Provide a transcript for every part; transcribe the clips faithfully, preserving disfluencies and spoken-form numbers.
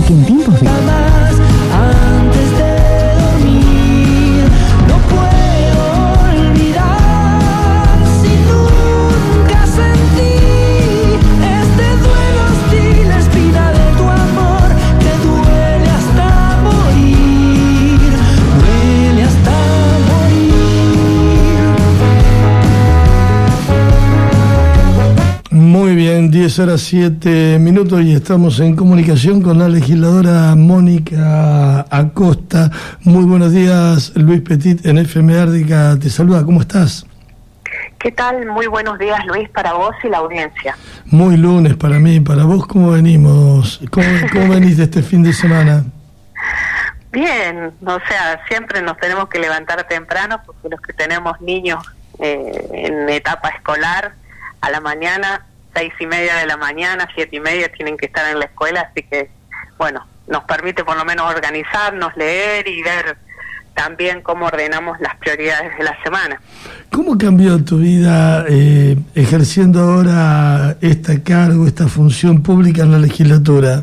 que en tiempos de... Antes de dormir, no puedo olvidar si nunca sentí este duelo hostil, la espina de tu amor que duele hasta morir, duele hasta morir. Muy bien, diez horas siete minutos y estamos en comunicación con la legisladora Mónica Acosta. Muy buenos días, Luis Petit en F M Árdica te saluda, ¿cómo estás? ¿Qué tal? Muy buenos días, Luis, para vos y la audiencia. Muy lunes para mí, para vos, ¿cómo venimos? ¿Cómo, cómo venís de este fin de semana? Bien, o sea, siempre nos tenemos que levantar temprano porque los que tenemos niños eh, en etapa escolar, a la mañana, seis y media de la mañana, siete y media tienen que estar en la escuela, así que, bueno, nos permite por lo menos organizarnos, leer y ver también cómo ordenamos las prioridades de la semana. ¿Cómo cambió tu vida eh, ejerciendo ahora este cargo, esta función pública en la legislatura?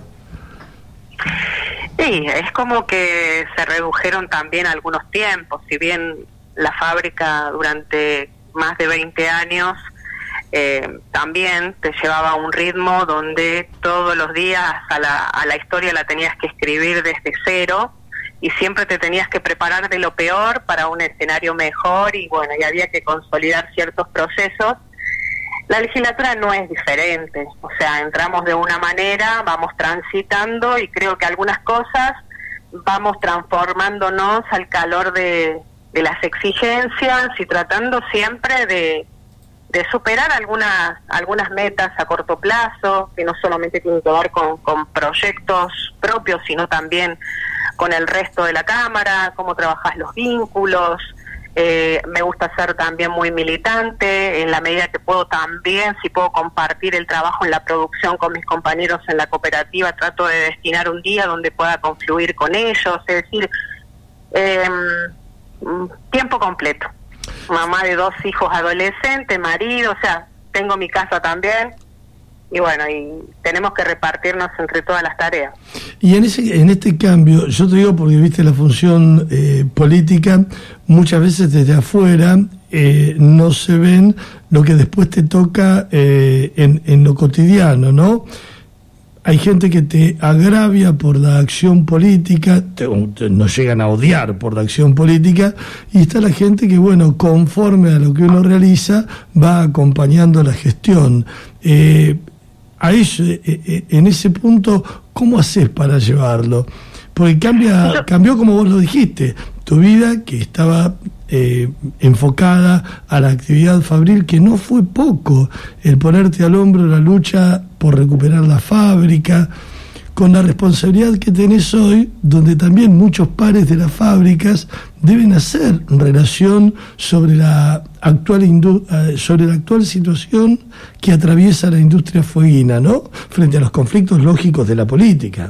Sí, es como que se redujeron también algunos tiempos, si bien la fábrica durante más de veinte años eh, también te llevaba a un ritmo donde todos los días a la, a la historia la tenías que escribir desde cero y siempre te tenías que preparar de lo peor para un escenario mejor y bueno, y había que consolidar ciertos procesos. La legislatura no es diferente, o sea, entramos de una manera, vamos transitando y creo que algunas cosas vamos transformándonos al calor de, de las exigencias y tratando siempre de, de superar algunas algunas metas a corto plazo, que no solamente tienen que ver con, con proyectos propios, sino también con el resto de la Cámara, cómo trabajas los vínculos. Eh, me gusta ser también muy militante, en la medida que puedo también, si puedo compartir el trabajo en la producción con mis compañeros en la cooperativa, trato de destinar un día donde pueda confluir con ellos, es decir, eh, tiempo completo. Mamá de dos hijos adolescentes, marido, o sea, tengo mi casa también, y bueno, y tenemos que repartirnos entre todas las tareas. Y en ese en este cambio, yo te digo porque viste la función eh, política, muchas veces desde afuera eh, no se ven lo que después te toca eh, en, en lo cotidiano, ¿no? Hay gente que te agravia por la acción política, te, te, nos llegan a odiar por la acción política, y está la gente que, bueno, conforme a lo que uno realiza, va acompañando la gestión. Eh, a eso, eh, en ese punto, ¿cómo haces para llevarlo? Porque cambia, cambió como vos lo dijiste, tu vida que estaba eh, enfocada a la actividad fabril, que no fue poco, el ponerte al hombro la lucha por recuperar la fábrica, con la responsabilidad que tenés hoy, donde también muchos pares de las fábricas deben hacer relación sobre la actual indu- sobre la actual situación que atraviesa la industria fueguina, ¿no? Frente a los conflictos lógicos de la política.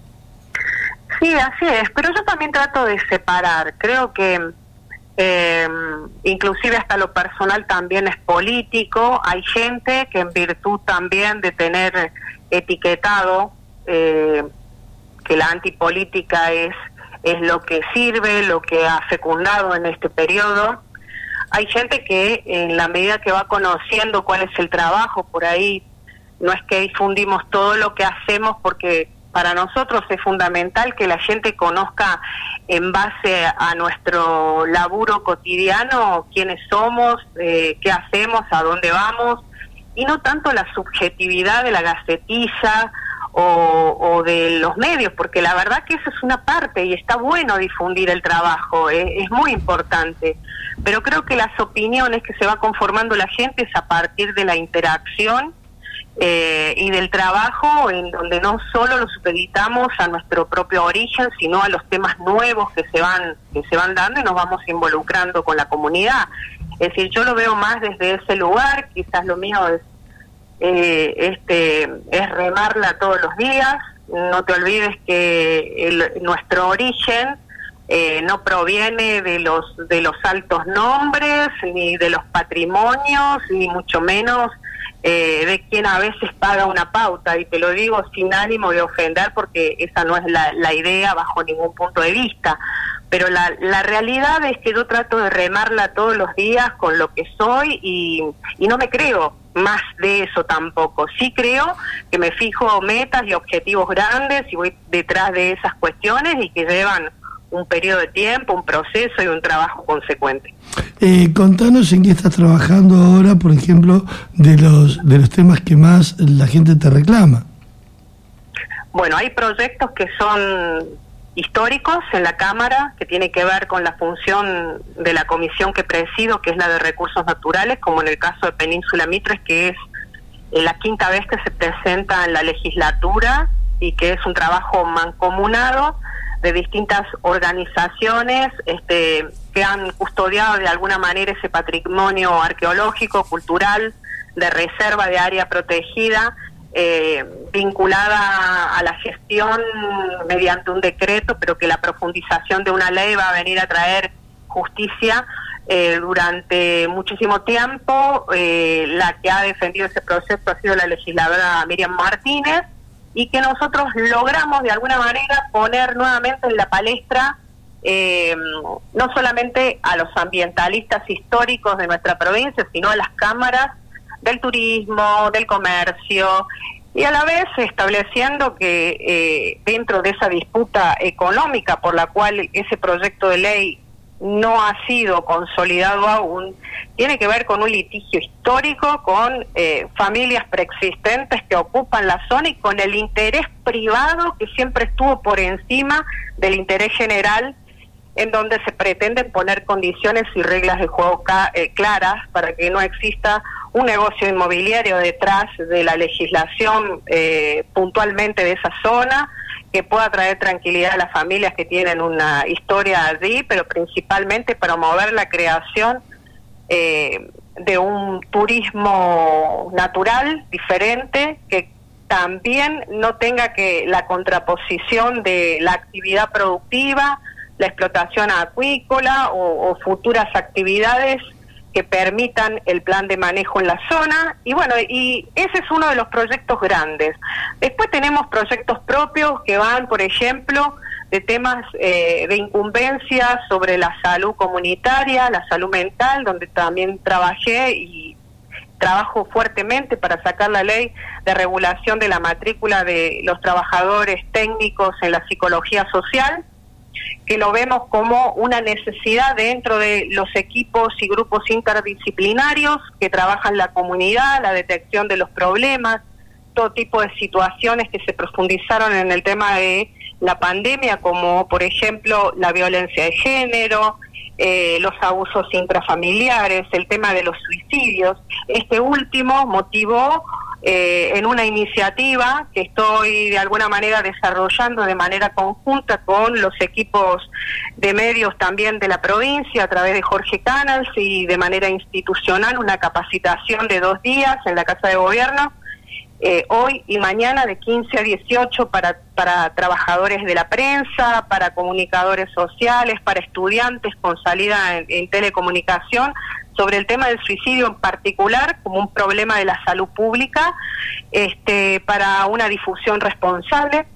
Sí, así es, pero yo también trato de separar, creo que eh, inclusive hasta lo personal también es político, hay gente que en virtud también de tener etiquetado eh, que la antipolítica es, es lo que sirve, lo que ha fecundado en este periodo, hay gente que en la medida que va conociendo cuál es el trabajo, por ahí no es que difundimos todo lo que hacemos porque para nosotros es fundamental que la gente conozca en base a nuestro laburo cotidiano quiénes somos, eh, qué hacemos, a dónde vamos, y no tanto la subjetividad de la gacetilla o, o de los medios, porque la verdad que eso es una parte y está bueno difundir el trabajo, eh, es muy importante, pero creo que las opiniones que se va conformando la gente es a partir de la interacción Eh, y del trabajo en donde no solo lo supeditamos a nuestro propio origen, sino a los temas nuevos que se van que se van dando y nos vamos involucrando con la comunidad. Es decir, yo lo veo más desde ese lugar, quizás lo mío es eh, este es remarla todos los días. No te olvides que el, nuestro origen eh, no proviene de los de los altos nombres, ni de los patrimonios, ni mucho menos eh, de quien a veces paga una pauta, y te lo digo sin ánimo de ofender porque esa no es la, la idea bajo ningún punto de vista, pero la, la realidad es que yo trato de remarla todos los días con lo que soy y, y no me creo más de eso tampoco. Sí creo que me fijo metas y objetivos grandes y voy detrás de esas cuestiones y que llevan un periodo de tiempo, un proceso y un trabajo consecuente. Eh, contanos en qué estás trabajando ahora, por ejemplo, de los de los temas que más la gente te reclama. Bueno, hay proyectos que son históricos en la Cámara, que tiene que ver con la función de la comisión que presido, que es la de recursos naturales, como en el caso de Península Mitres, que es la quinta vez que se presenta en la legislatura y que es un trabajo mancomunado de distintas organizaciones este, que han custodiado de alguna manera ese patrimonio arqueológico, cultural, de reserva de área protegida, eh, vinculada a la gestión mediante un decreto, pero que la profundización de una ley va a venir a traer justicia eh, durante muchísimo tiempo. Eh, la que ha defendido ese proceso ha sido la legisladora Miriam Martínez, y que nosotros logramos de alguna manera poner nuevamente en la palestra eh, no solamente a los ambientalistas históricos de nuestra provincia, sino a las cámaras del turismo, del comercio, y a la vez estableciendo que eh, dentro de esa disputa económica por la cual ese proyecto de ley no ha sido consolidado aún, tiene que ver con un litigio histórico con eh, familias preexistentes que ocupan la zona y con el interés privado que siempre estuvo por encima del interés general, en donde se pretenden poner condiciones y reglas de juego eh, claras para que no exista un negocio inmobiliario detrás de la legislación eh, puntualmente de esa zona, que pueda traer tranquilidad a las familias que tienen una historia allí, pero principalmente promover la creación eh, de un turismo natural, diferente, que también no tenga que la contraposición de la actividad productiva, la explotación acuícola o, o futuras actividades que permitan el plan de manejo en la zona. Y bueno, y ese es uno de los proyectos grandes. Después tenemos proyectos propios que van, por ejemplo, de temas eh, de incumbencia sobre la salud comunitaria, la salud mental, donde también trabajé y trabajo fuertemente para sacar la ley de regulación de la matrícula de los trabajadores técnicos en la psicología social, que lo vemos como una necesidad dentro de los equipos y grupos interdisciplinarios que trabajan la comunidad, la detección de los problemas, todo tipo de situaciones que se profundizaron en el tema de la pandemia, como por ejemplo la violencia de género, eh, los abusos intrafamiliares, el tema de los suicidios. Este último motivó Eh, en una iniciativa que estoy de alguna manera desarrollando de manera conjunta con los equipos de medios también de la provincia a través de Jorge Canals y de manera institucional, una capacitación de dos días en la Casa de Gobierno, eh, hoy y mañana de quince a dieciocho para, para trabajadores de la prensa, para comunicadores sociales, para estudiantes con salida en, en telecomunicación, sobre el tema del suicidio en particular como un problema de la salud pública, este, para una difusión responsable,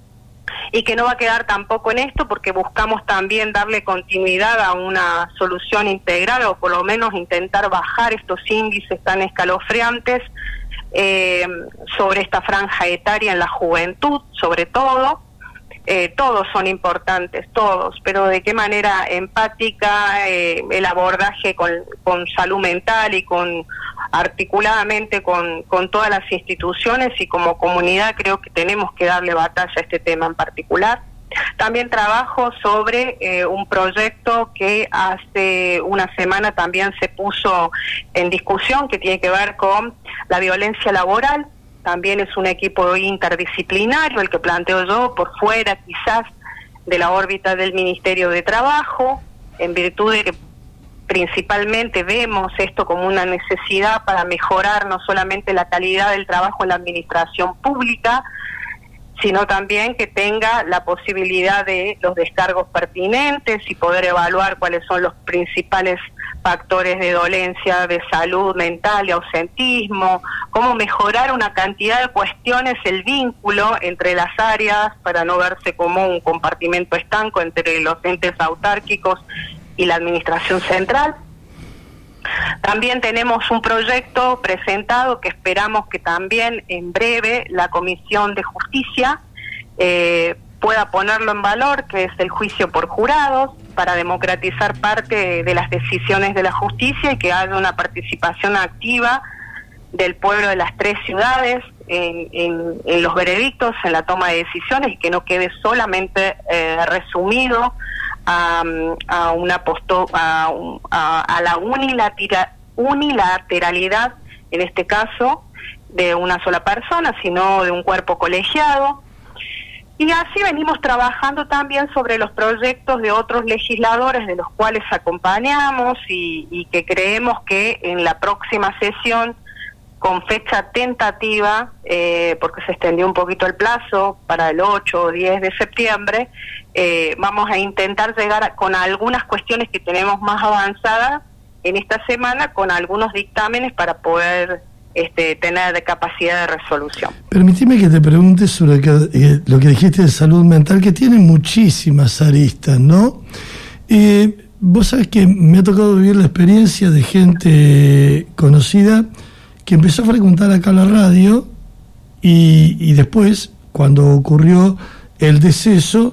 y que no va a quedar tampoco en esto porque buscamos también darle continuidad a una solución integral, o por lo menos intentar bajar estos índices tan escalofriantes eh, sobre esta franja etaria en la juventud, sobre todo. Eh, todos son importantes, todos, pero de qué manera empática, eh, el abordaje con, con salud mental y con articuladamente con, con todas las instituciones, y como comunidad creo que tenemos que darle batalla a este tema en particular. También trabajo sobre eh, un proyecto que hace una semana también se puso en discusión, que tiene que ver con la violencia laboral. También es un equipo interdisciplinario el que planteo yo, por fuera quizás de la órbita del Ministerio de Trabajo, en virtud de que principalmente vemos esto como una necesidad para mejorar no solamente la calidad del trabajo en la administración pública, sino también que tenga la posibilidad de los descargos pertinentes y poder evaluar cuáles son los principales factores de dolencia de salud mental y ausentismo, cómo mejorar una cantidad de cuestiones, el vínculo entre las áreas para no verse como un compartimento estanco entre los entes autárquicos y la administración central. También tenemos un proyecto presentado que esperamos que también en breve la Comisión de Justicia eh, pueda ponerlo en valor, que es el juicio por jurados, para democratizar parte de las decisiones de la justicia y que haya una participación activa del pueblo de las tres ciudades en, en, en los veredictos, en la toma de decisiones, y que no quede solamente eh, resumido a, a una posto, a, a, a la unilatera, unilateralidad, en este caso, de una sola persona, sino de un cuerpo colegiado. Y así venimos trabajando también sobre los proyectos de otros legisladores de los cuales acompañamos y, y que creemos que en la próxima sesión, con fecha tentativa, eh, porque se extendió un poquito el plazo para el ocho o diez de septiembre, eh, vamos a intentar llegar a, con algunas cuestiones que tenemos más avanzadas en esta semana, con algunos dictámenes para poder este, tener capacidad de resolución. Permíteme que te pregunte sobre que, eh, lo que dijiste de salud mental, que tiene muchísimas aristas, ¿no? Eh, vos sabés que me ha tocado vivir la experiencia de gente conocida que empezó a frecuentar acá la radio y, y después, cuando ocurrió el deceso,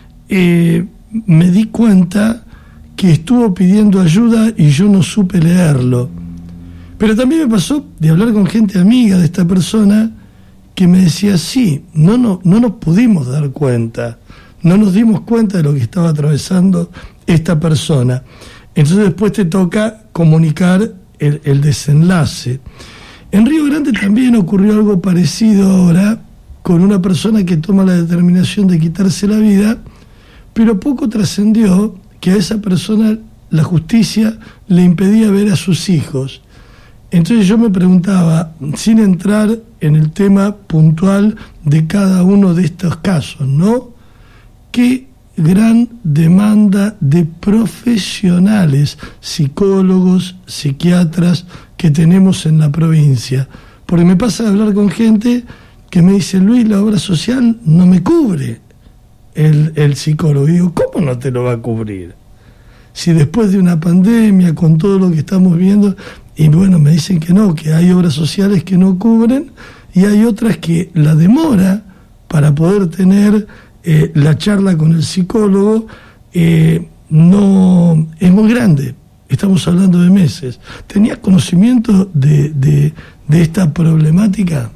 eh, me di cuenta que estuvo pidiendo ayuda y yo no supe leerlo. Pero también me pasó de hablar con gente amiga de esta persona que me decía, sí, no, no, no nos pudimos dar cuenta, no nos dimos cuenta de lo que estaba atravesando esta persona. Entonces después te toca comunicar el, el desenlace. En Río Grande también ocurrió algo parecido ahora, con una persona que toma la determinación de quitarse la vida, pero poco trascendió que a esa persona la justicia le impedía ver a sus hijos. Entonces yo me preguntaba, sin entrar en el tema puntual de cada uno de estos casos, ¿no? ¿Qué gran demanda de profesionales, psicólogos, psiquiatras que tenemos en la provincia? Porque me pasa de hablar con gente que me dice, Luis, la obra social no me cubre el, el psicólogo. Y digo, ¿cómo no te lo va a cubrir? Si después de una pandemia, con todo lo que estamos viendo, y bueno, me dicen que no, que hay obras sociales que no cubren, y hay otras que la demora para poder tener eh, la charla con el psicólogo eh, no es muy grande. Estamos hablando de meses. ¿Tenías conocimiento de, de, de esta problemática?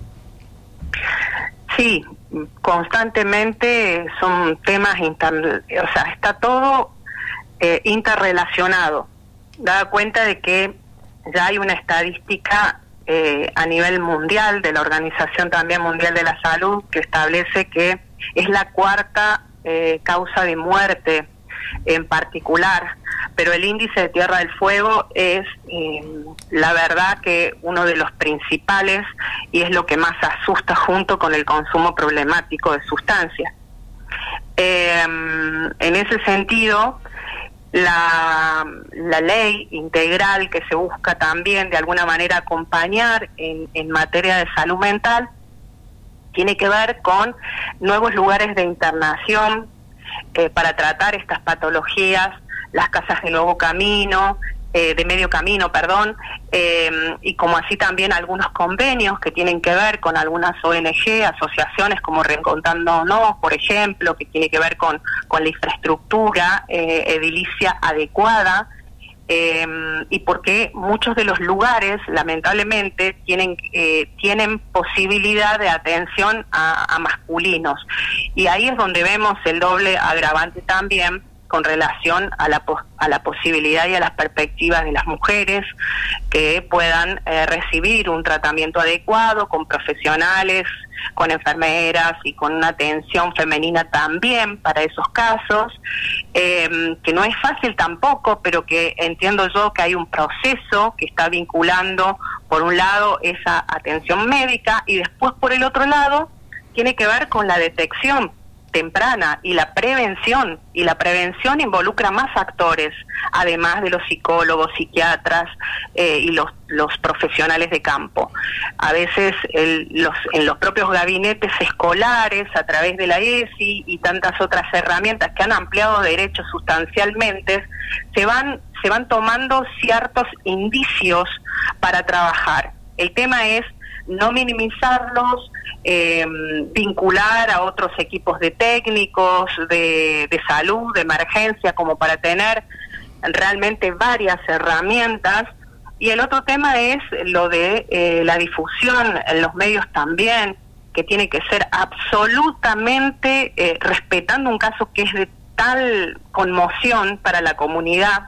Sí, constantemente son temas, inter, o sea, está todo eh, interrelacionado. Da cuenta de que ya hay una estadística eh, a nivel mundial, de la Organización también Mundial de la Salud, que establece que es la cuarta eh, causa de muerte en particular, pero el índice de Tierra del Fuego es eh, la verdad que uno de los principales y es lo que más asusta junto con el consumo problemático de sustancias. Eh, en ese sentido, la, la ley integral que se busca también de alguna manera acompañar en, en materia de salud mental tiene que ver con nuevos lugares de internación eh, para tratar estas patologías, las casas de nuevo camino, eh, de medio camino, perdón, eh, y como así también algunos convenios que tienen que ver con algunas O N G, asociaciones como Reencontrándonos, por ejemplo, que tiene que ver con, con la infraestructura eh, edilicia adecuada, eh, y porque muchos de los lugares, lamentablemente, tienen eh, tienen posibilidad de atención a, a masculinos. Y ahí es donde vemos el doble agravante también con relación a la, a la posibilidad y a las perspectivas de las mujeres que puedan eh, recibir un tratamiento adecuado con profesionales, con enfermeras y con una atención femenina también para esos casos, eh, que no es fácil tampoco, pero que entiendo yo que hay un proceso que está vinculando por un lado esa atención médica y después por el otro lado tiene que ver con la detección temprana y la prevención, y la prevención involucra más actores, además de los psicólogos, psiquiatras eh, y los, los profesionales de campo. A veces el, los, en los propios gabinetes escolares, a través de la E S I y tantas otras herramientas que han ampliado derechos sustancialmente, se van, se van tomando ciertos indicios para trabajar. El tema es no minimizarlos, eh, vincular a otros equipos de técnicos, de, de salud, de emergencia, como para tener realmente varias herramientas. Y el otro tema es lo de eh, la difusión en los medios también, que tiene que ser absolutamente eh, respetando un caso que es de tal conmoción para la comunidad,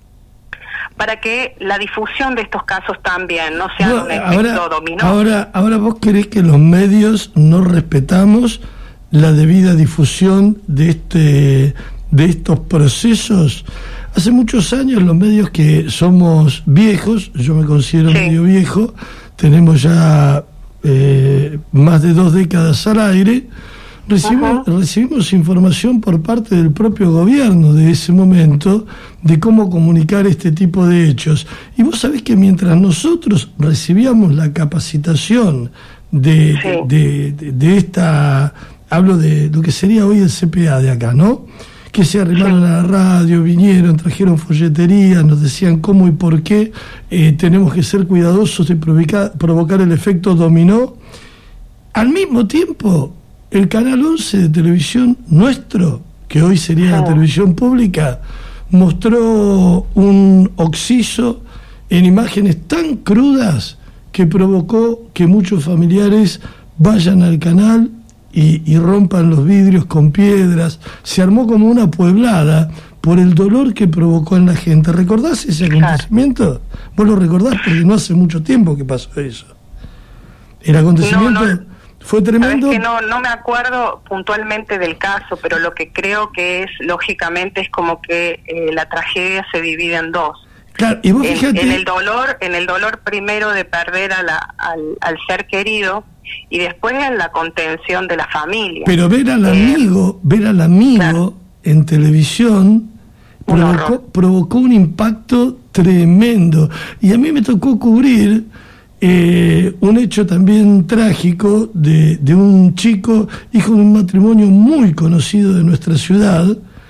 para que la difusión de estos casos también no sea no, un efecto ahora, dominó. Ahora, ahora vos querés que los medios no respetamos la debida difusión de este de estos procesos. Hace muchos años los medios que somos viejos, yo me considero sí. medio viejo, tenemos ya eh, más de dos décadas al aire, recibimos, uh-huh. recibimos información por parte del propio gobierno de ese momento de cómo comunicar este tipo de hechos. Y vos sabés que mientras nosotros recibíamos la capacitación de, sí. de, de, de esta, hablo de lo que sería hoy el C P A de acá, ¿no? Que se arrimaron sí. a la radio, vinieron, trajeron folletería, nos decían cómo y por qué eh, tenemos que ser cuidadosos de provocar, provocar el efecto dominó. Al mismo tiempo, el Canal once de televisión nuestro, que hoy sería la televisión pública, mostró un occiso en imágenes tan crudas que provocó que muchos familiares vayan al canal y, y rompan los vidrios con piedras. Se armó como una pueblada por el dolor que provocó en la gente. ¿Recordás ese acontecimiento? Vos lo recordás porque no hace mucho tiempo que pasó eso. El acontecimiento... No, no. Fue tremendo. Que no, no me acuerdo puntualmente del caso, pero lo que creo que es, lógicamente, es como que eh, la tragedia se divide en dos. Claro, y vos fíjate... en, en el dolor, en el dolor primero de perder a la, al, al ser querido, y después en la contención de la familia. Pero ver al eh, amigo, ver al amigo claro. en televisión provocó, provocó un impacto tremendo. Y a mí me tocó cubrir Eh, un hecho también trágico de, de un chico, hijo de un matrimonio muy conocido de nuestra ciudad,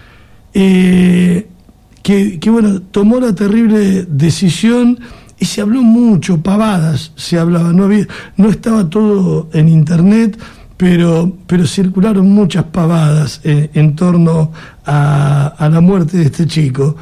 eh, que, que bueno, tomó la terrible decisión y se habló mucho, pavadas se hablaba, no había, no estaba todo en internet, pero, pero circularon muchas pavadas en, en torno a, a la muerte de este chico.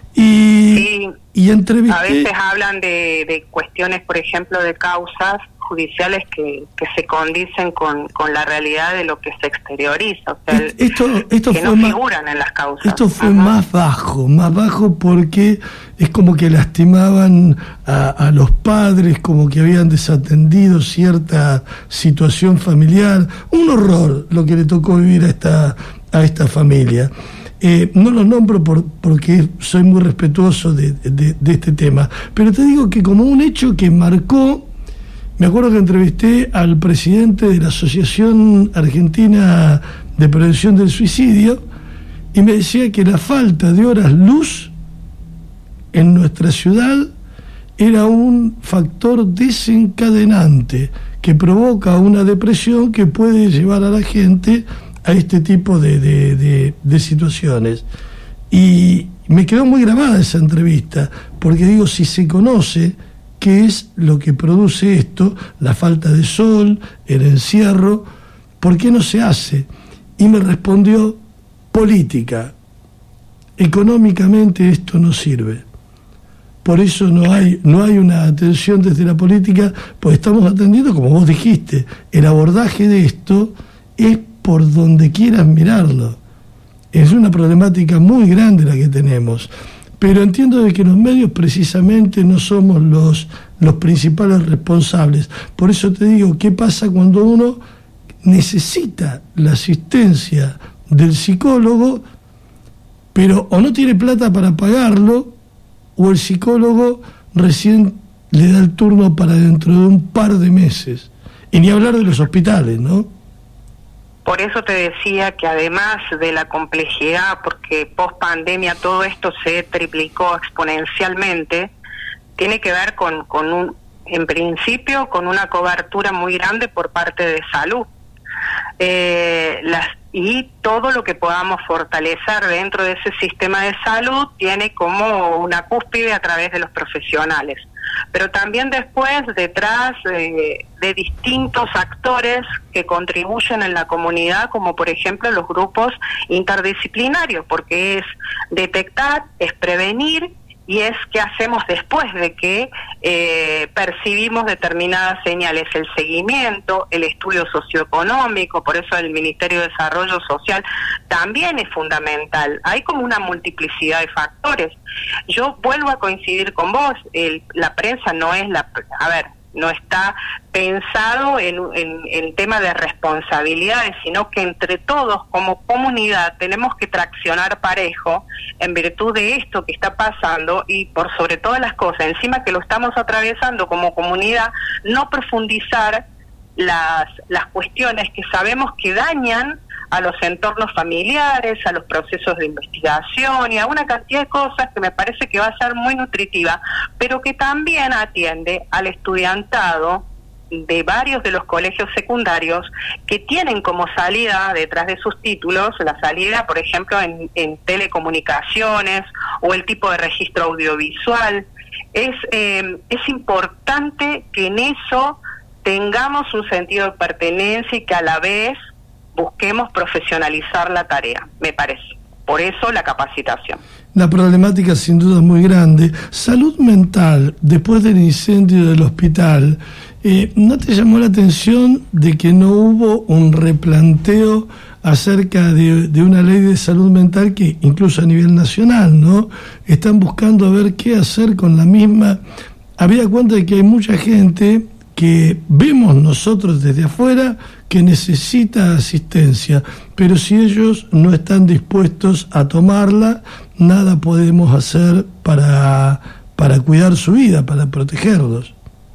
Y, sí, y entrevisté... a veces hablan de, de cuestiones, por ejemplo, de causas judiciales que, que se condicen con, con la realidad de lo que se exterioriza, o sea, esto, esto que fue no más, figuran en las causas. Esto fue Ajá. más bajo, más bajo porque es como que lastimaban a, a los padres, como que habían desatendido cierta situación familiar. Un horror lo que le tocó vivir a esta, a esta familia. Eh, no los nombro por, porque soy muy respetuoso de, de, de este tema, pero te digo que como un hecho que marcó, me acuerdo que entrevisté al presidente de la Asociación Argentina de Prevención del Suicidio y me decía que la falta de horas luz en nuestra ciudad era un factor desencadenante que provoca una depresión que puede llevar a la gente a este tipo de, de, de, de situaciones. Y me quedó muy grabada esa entrevista, porque digo, si se conoce qué es lo que produce esto, la falta de sol, el encierro, ¿por qué no se hace? Y me respondió, política. Económicamente esto no sirve. Por eso no hay, no hay una atención desde la política, pues estamos atendiendo, como vos dijiste, el abordaje de esto es por donde quieras mirarlo. Es una problemática muy grande la que tenemos, pero entiendo de que los medios precisamente no somos los, los principales responsables. Por eso te digo, ¿qué pasa cuando uno necesita la asistencia del psicólogo, pero o no tiene plata para pagarlo, o el psicólogo recién le da el turno para dentro de un par de meses? Y ni hablar de los hospitales, ¿no? Por eso te decía que además de la complejidad, porque post pandemia todo esto se triplicó exponencialmente, tiene que ver con, con un, en principio, con una cobertura muy grande por parte de salud. Eh, las, y todo lo que podamos fortalecer dentro de ese sistema de salud tiene como una cúspide a través de los profesionales. Pero también después, detrás eh, de distintos actores que contribuyen en la comunidad, como por ejemplo los grupos interdisciplinarios, porque es detectar, es prevenir, y es qué hacemos después de que eh, percibimos determinadas señales, el seguimiento, el estudio socioeconómico. Por eso el Ministerio de Desarrollo Social también es fundamental. Hay como una multiplicidad de factores. Yo vuelvo a coincidir con vos, el, la prensa no es la... A ver, no está pensado en, en, en tema de responsabilidades, sino que entre todos como comunidad tenemos que traccionar parejo en virtud de esto que está pasando y por sobre todas las cosas, encima que lo estamos atravesando como comunidad, no profundizar las, las cuestiones que sabemos que dañan a los entornos familiares, a los procesos de investigación y a una cantidad de cosas que me parece que va a ser muy nutritiva, pero que también atiende al estudiantado de varios de los colegios secundarios que tienen como salida detrás de sus títulos la salida, por ejemplo, en, en telecomunicaciones o el tipo de registro audiovisual. Es, eh, es importante que en eso tengamos un sentido de pertenencia y que a la vez busquemos profesionalizar la tarea, me parece. Por eso la capacitación. La problemática sin duda es muy grande. Salud mental, después del incendio del hospital, eh, ¿no te llamó la atención de que no hubo un replanteo acerca de, de una ley de salud mental que incluso a nivel nacional, ¿no? Están buscando a ver qué hacer con la misma. Había cuenta de que hay mucha gente que vemos nosotros desde afuera que necesita asistencia, pero si ellos no están dispuestos a tomarla, nada podemos hacer para, para cuidar su vida, para protegerlos.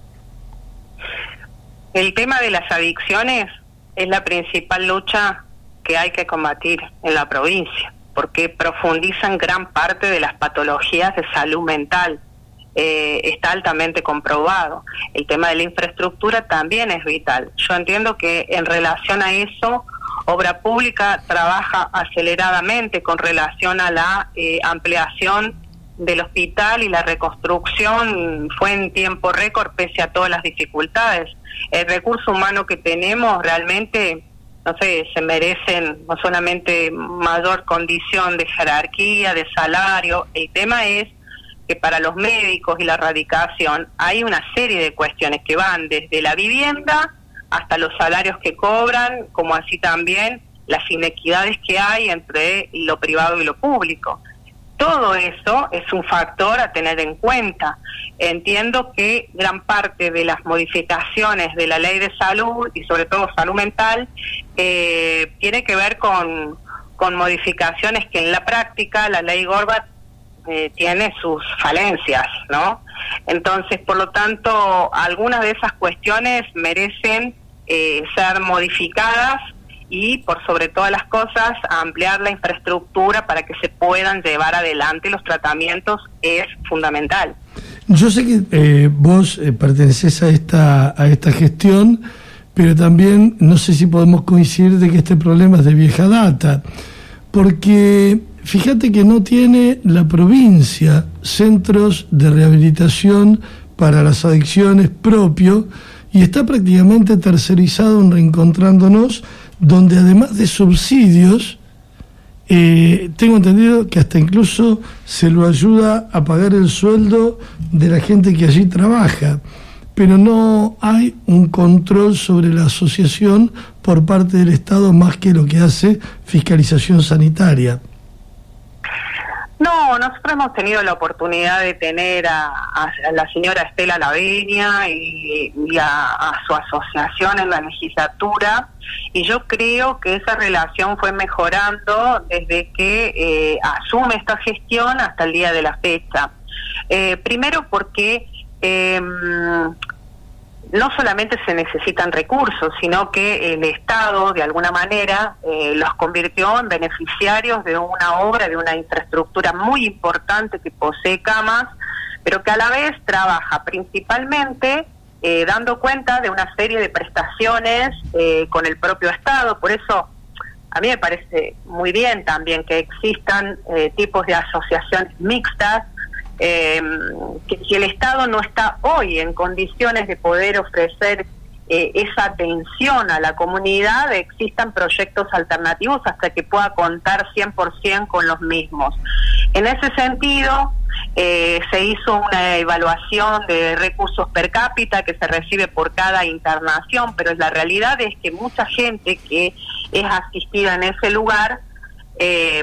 El tema de las adicciones es la principal lucha que hay que combatir en la provincia, porque profundizan gran parte de las patologías de salud mental. Eh, está altamente comprobado. El tema de la infraestructura también es vital. Yo entiendo que en relación a eso, Obra Pública trabaja aceleradamente con relación a la eh, ampliación del hospital y la reconstrucción fue en tiempo récord pese a todas las dificultades. El recurso humano que tenemos realmente, no sé, se merecen no solamente mayor condición de jerarquía, de salario. El tema es que para los médicos y la radicación hay una serie de cuestiones que van desde la vivienda hasta los salarios que cobran, como así también las inequidades que hay entre lo privado y lo público. Todo eso es un factor a tener en cuenta. Entiendo que gran parte de las modificaciones de la ley de salud y sobre todo salud mental eh, tiene que ver con, con modificaciones que en la práctica la ley Gorbat Eh, tiene sus falencias, ¿no? Entonces, por lo tanto, algunas de esas cuestiones merecen eh, ser modificadas y, por sobre todas las cosas, ampliar la infraestructura para que se puedan llevar adelante los tratamientos es fundamental. Yo sé que eh, vos eh, pertenecés a esta, a esta gestión, pero también no sé si podemos coincidir de que este problema es de vieja data, porque fíjate que no tiene la provincia centros de rehabilitación para las adicciones propio y está prácticamente tercerizado en Reencontrándonos, donde además de subsidios, eh, tengo entendido que hasta incluso se lo ayuda a pagar el sueldo de la gente que allí trabaja, pero no hay un control sobre la asociación por parte del Estado más que lo que hace fiscalización sanitaria. No, nosotros hemos tenido la oportunidad de tener a, a la señora Estela Laveña y, y a, a su asociación en la legislatura, y yo creo que esa relación fue mejorando desde que eh, asume esta gestión hasta el día de la fecha. Eh, primero porque eh, no solamente se necesitan recursos, sino que el Estado, de alguna manera, eh, los convirtió en beneficiarios de una obra, de una infraestructura muy importante que posee camas, pero que a la vez trabaja principalmente eh, dando cuenta de una serie de prestaciones eh, con el propio Estado. Por eso a mí me parece muy bien también que existan eh, tipos de asociaciones mixtas, eh, que si el Estado no está hoy en condiciones de poder ofrecer eh, esa atención a la comunidad, existan proyectos alternativos hasta que pueda contar cien por ciento con los mismos. En ese sentido, eh, se hizo una evaluación de recursos per cápita que se recibe por cada internación, pero la realidad es que mucha gente que es asistida en ese lugar eh,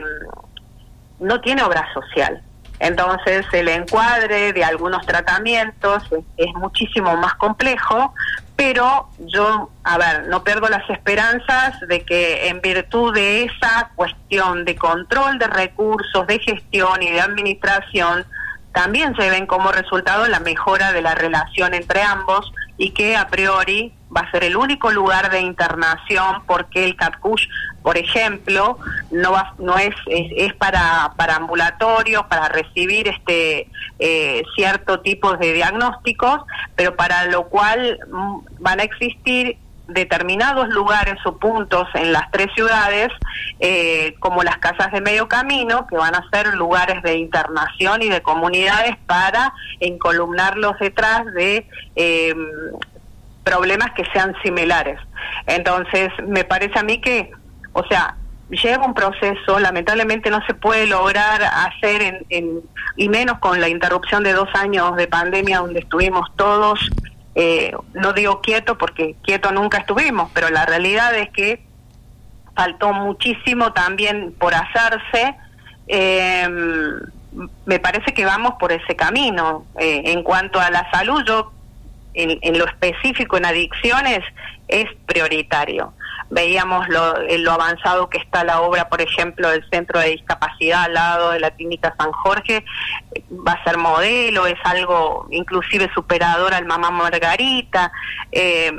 no tiene obra social. Entonces el encuadre de algunos tratamientos es, es muchísimo más complejo, pero yo, a ver, no pierdo las esperanzas de que en virtud de esa cuestión de control de recursos, de gestión y de administración, también se ven como resultado la mejora de la relación entre ambos, y que a priori va a ser el único lugar de internación, porque el CATCUSH, por ejemplo, no va, no es, es, es para, para ambulatorio, para recibir este eh, cierto tipo de diagnósticos, pero para lo cual m, van a existir determinados lugares o puntos en las tres ciudades, eh, como las casas de medio camino, que van a ser lugares de internación y de comunidades para encolumnarlos detrás de eh, problemas que sean similares. Entonces, me parece a mí que, o sea, lleva un proceso, lamentablemente no se puede lograr hacer, en, en y menos con la interrupción de dos años de pandemia donde estuvimos todos, Eh, no digo quieto porque quieto nunca estuvimos, pero la realidad es que faltó muchísimo también por hacerse. Eh, me parece que vamos por ese camino. Eh, en cuanto a la salud, yo en, en lo específico en adicciones es prioritario. Veíamos lo, lo avanzado que está la obra, por ejemplo, del Centro de Discapacidad al lado de la Clínica San Jorge. Va a ser modelo, es algo inclusive superador al Mamá Margarita. Eh,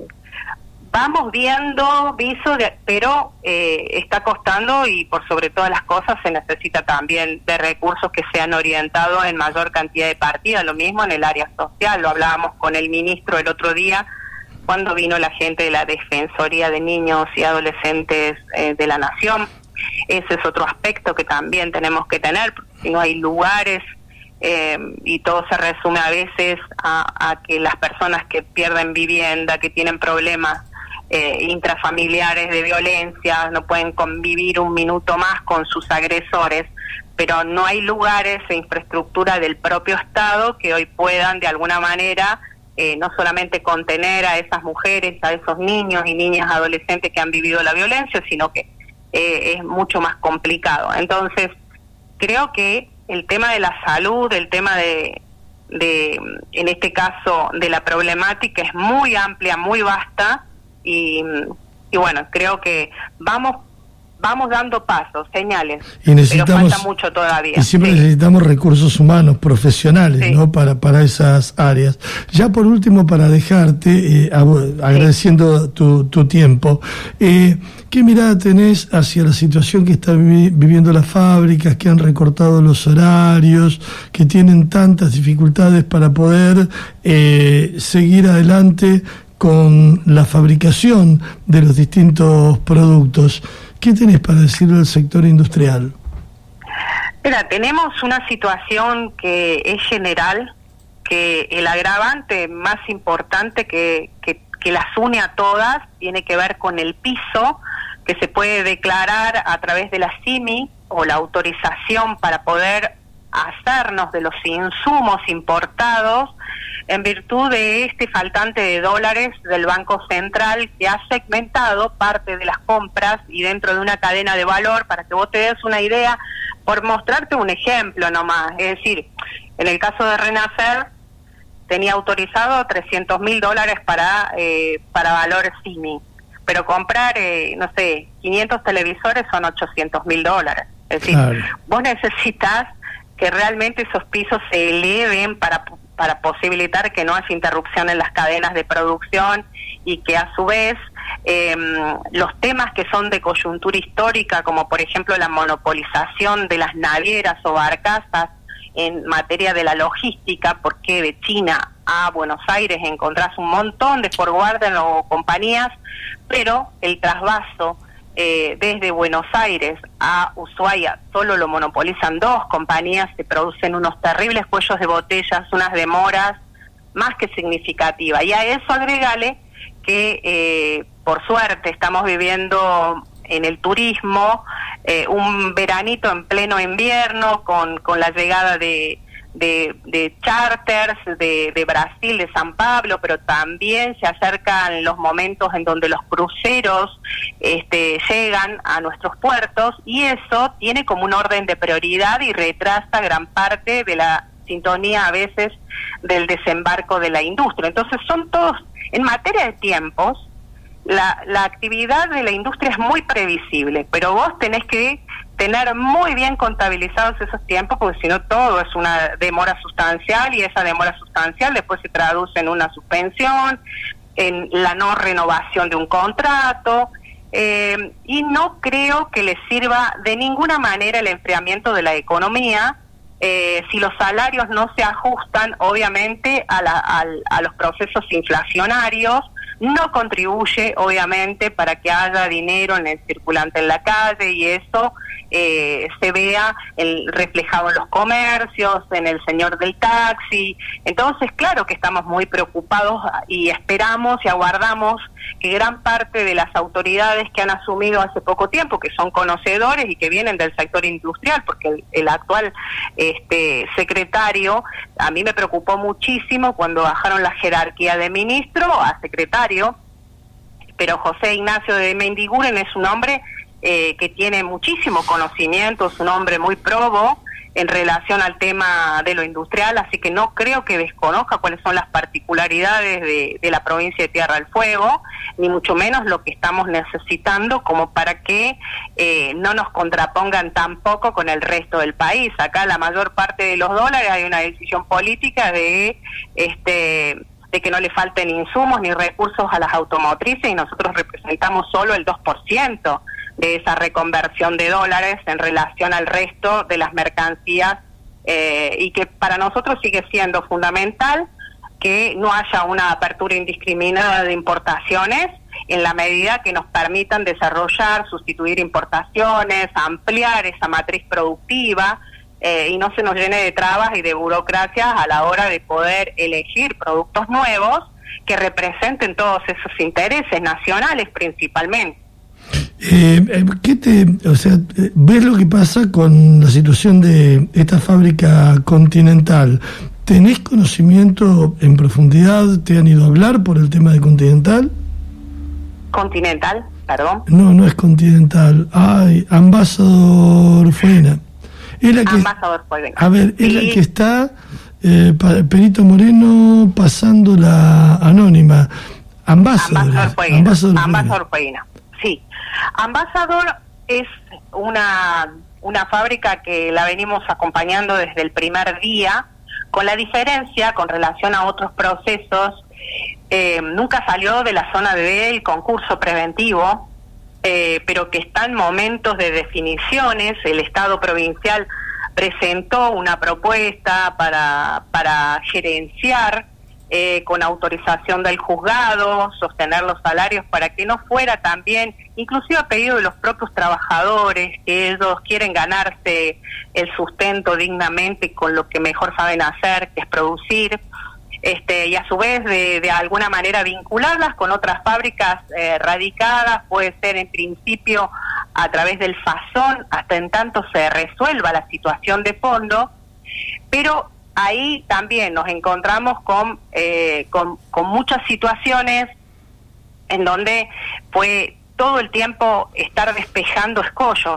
vamos viendo viso, de, pero eh, está costando, y por sobre todas las cosas se necesita también de recursos que sean orientados en mayor cantidad de partidas. Lo mismo en el área social, lo hablábamos con el ministro el otro día, cuando vino la gente de la Defensoría de Niños y Adolescentes eh, de la Nación. Ese es otro aspecto que también tenemos que tener, porque si no hay lugares, eh, y todo se resume a veces a, a que las personas que pierden vivienda, que tienen problemas eh, intrafamiliares de violencia, no pueden convivir un minuto más con sus agresores, pero no hay lugares e infraestructura del propio Estado que hoy puedan de alguna manera Eh, no solamente contener a esas mujeres, a esos niños y niñas adolescentes que han vivido la violencia, sino que eh, es mucho más complicado. Entonces, creo que el tema de la salud, el tema de, de, en este caso, de la problemática es muy amplia, muy vasta, y, y bueno, creo que vamos vamos dando pasos, señales, y necesitamos, pero falta mucho todavía. Y siempre sí. necesitamos recursos humanos, profesionales, sí. ¿no? Para, para esas áreas. Ya por último, para dejarte, eh, agradeciendo sí. tu, tu tiempo, eh, ¿qué mirada tenés hacia la situación que están vi- viviendo las fábricas, que han recortado los horarios, que tienen tantas dificultades para poder eh, seguir adelante con la fabricación de los distintos productos? ¿Qué tenés para decirle al sector industrial? Mira, tenemos una situación que es general, que el agravante más importante que, que, que las une a todas tiene que ver con el piso que se puede declarar a través de la C I M I o la autorización para poder hacernos de los insumos importados en virtud de este faltante de dólares del Banco Central, que ha segmentado parte de las compras y dentro de una cadena de valor. Para que vos te des una idea, por mostrarte un ejemplo nomás, es decir, en el caso de Renacer tenía autorizado trescientos mil dólares para eh, para valor C I M I, pero comprar, eh, no sé, quinientos televisores son ochocientos mil dólares. Es decir, claro. vos necesitas que realmente esos pisos se eleven para, para posibilitar que no haya interrupción en las cadenas de producción y que a su vez eh, los temas que son de coyuntura histórica, como por ejemplo la monopolización de las navieras o barcazas en materia de la logística, porque de China a Buenos Aires encontrás un montón de forwarders o compañías, pero el trasvaso eh, desde Buenos Aires a Ushuaia solo lo monopolizan dos compañías, se producen unos terribles cuellos de botellas, unas demoras más que significativas. Y a eso agregale que eh, por suerte estamos viviendo en el turismo eh, un veranito en pleno invierno con, con la llegada de, de, de charters de, de Brasil, de San Pablo, pero también se acercan los momentos en donde los cruceros este, llegan a nuestros puertos, y eso tiene como un orden de prioridad y retrasa gran parte de la sintonía a veces del desembarco de la industria. Entonces son todos, en materia de tiempos, La, la actividad de la industria es muy previsible, pero vos tenés que tener muy bien contabilizados esos tiempos, porque si no todo es una demora sustancial, y esa demora sustancial después se traduce en una suspensión, en la no renovación de un contrato, eh, y no creo que les sirva de ninguna manera el enfriamiento de la economía eh, si los salarios no se ajustan obviamente a, la, a, a los procesos inflacionarios. No contribuye, obviamente, para que haya dinero en el circulante en la calle, y eso eh, se vea el, reflejado en los comercios, en el señor del taxi. Entonces, claro que estamos muy preocupados y esperamos y aguardamos que gran parte de las autoridades que han asumido hace poco tiempo, que son conocedores y que vienen del sector industrial, porque el, el actual este, secretario, a mí me preocupó muchísimo cuando bajaron la jerarquía de ministro a secretario, pero José Ignacio de Mendiguren es un hombre eh, que tiene muchísimo conocimiento, es un hombre muy probo en relación al tema de lo industrial, así que no creo que desconozca cuáles son las particularidades de, de la provincia de Tierra del Fuego, ni mucho menos lo que estamos necesitando como para que eh, no nos contrapongan tampoco con el resto del país. Acá la mayor parte de los dólares hay una decisión política de este de que no le falten insumos ni recursos a las automotrices, y nosotros representamos solo el dos por ciento de esa reconversión de dólares en relación al resto de las mercancías, eh, y que para nosotros sigue siendo fundamental que no haya una apertura indiscriminada de importaciones en la medida que nos permitan desarrollar, sustituir importaciones, ampliar esa matriz productiva, eh, y no se nos llene de trabas y de burocracias a la hora de poder elegir productos nuevos que representen todos esos intereses nacionales principalmente. Eh, ¿qué te, o sea, ves lo que pasa con la situación de esta fábrica Continental? ¿Tenés conocimiento en profundidad? ¿Te han ido a hablar por el tema de Continental? Continental, perdón. No, no es Continental. Ay, Ambassador Fuena. Es la que, Ambassador Fuena. A ver, es sí. la que está eh, Perito Moreno pasando la anónima. Ambassador. Ambassador Fuena. Ambassador Fuena. Ambassador Fuena. Sí, Ambassador es una, una fábrica que la venimos acompañando desde el primer día, con la diferencia con relación a otros procesos, eh, nunca salió de la zona del concurso preventivo, eh, pero que está en momentos de definiciones. El Estado provincial presentó una propuesta para, para gerenciar Eh, con autorización del juzgado, sostener los salarios para que no fuera también, inclusive a pedido de los propios trabajadores, que ellos quieren ganarse el sustento dignamente con lo que mejor saben hacer, que es producir, este, y a su vez de, de alguna manera vincularlas con otras fábricas eh, radicadas, puede ser en principio a través del FASON, hasta en tanto se resuelva la situación de fondo, pero ahí también nos encontramos con, eh, con, con muchas situaciones en donde fue todo el tiempo estar despejando escollos,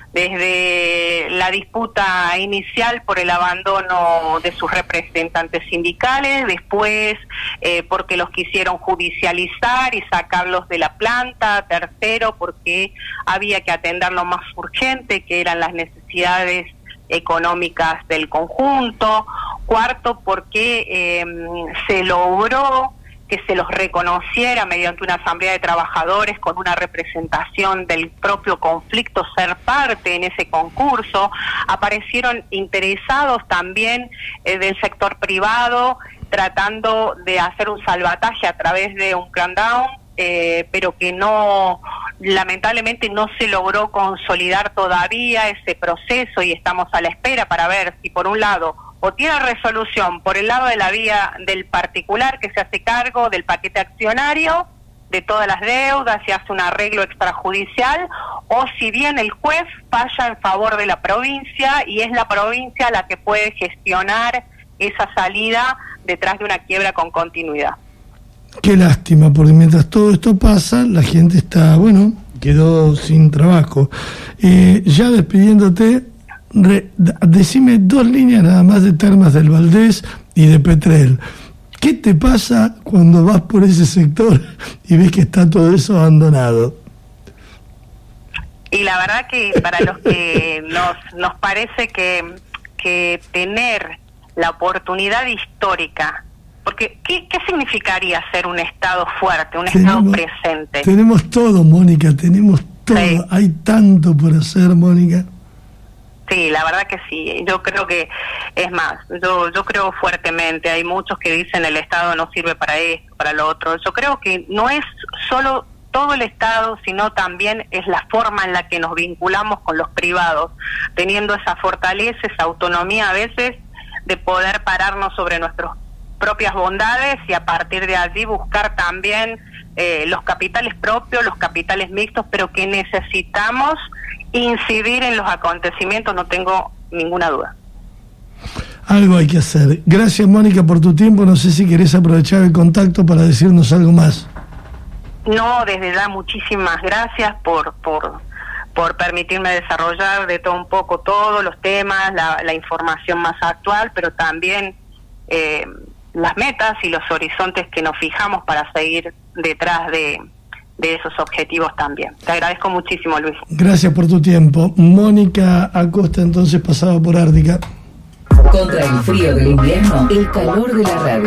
desde la disputa inicial por el abandono de sus representantes sindicales, después eh, porque los quisieron judicializar y sacarlos de la planta, tercero porque había que atender lo más urgente, que eran las necesidades económicas del conjunto. Cuarto, porque eh, se logró que se los reconociera mediante una asamblea de trabajadores con una representación del propio conflicto ser parte en ese concurso. Aparecieron interesados también eh, del sector privado tratando de hacer un salvataje a través de un crackdown, eh, pero que no, lamentablemente no se logró consolidar todavía ese proceso, y estamos a la espera para ver si por un lado o tiene resolución por el lado de la vía del particular que se hace cargo del paquete accionario, de todas las deudas, y hace un arreglo extrajudicial, o si bien el juez falla en favor de la provincia y es la provincia la que puede gestionar esa salida detrás de una quiebra con continuidad. Qué lástima, porque mientras todo esto pasa, la gente está, bueno, quedó sin trabajo. Eh, ya despidiéndote, Re, decime dos líneas nada más de Termas del Valdés y de Petrel. ¿Qué te pasa cuando vas por ese sector y ves que está todo eso abandonado? Y la verdad que para los que nos, nos parece que, que tener la oportunidad histórica, porque ¿qué, qué significaría ser un Estado fuerte, un tenemos, Estado presente? Tenemos todo, Mónica, tenemos todo. Sí. Hay tanto por hacer, Mónica. Sí, la verdad que sí. Yo creo que, es más, yo yo creo fuertemente, hay muchos que dicen el Estado no sirve para esto, para lo otro. Yo creo que no es solo todo el Estado, sino también es la forma en la que nos vinculamos con los privados, teniendo esa fortaleza, esa autonomía a veces de poder pararnos sobre nuestras propias bondades y a partir de allí buscar también eh, los capitales propios, los capitales mixtos, pero que necesitamos incidir en los acontecimientos, no tengo ninguna duda. Algo hay que hacer. Gracias, Mónica, por tu tiempo. No sé si querés aprovechar el contacto para decirnos algo más. No, desde ya muchísimas gracias por por por permitirme desarrollar de todo un poco todos los temas, la, la información más actual, pero también eh, las metas y los horizontes que nos fijamos para seguir detrás de de esos objetivos también. Te agradezco muchísimo, Luis. Gracias por tu tiempo. Mónica Acosta, entonces, pasaba por Ártica. Contra el frío del invierno, el calor de la radio.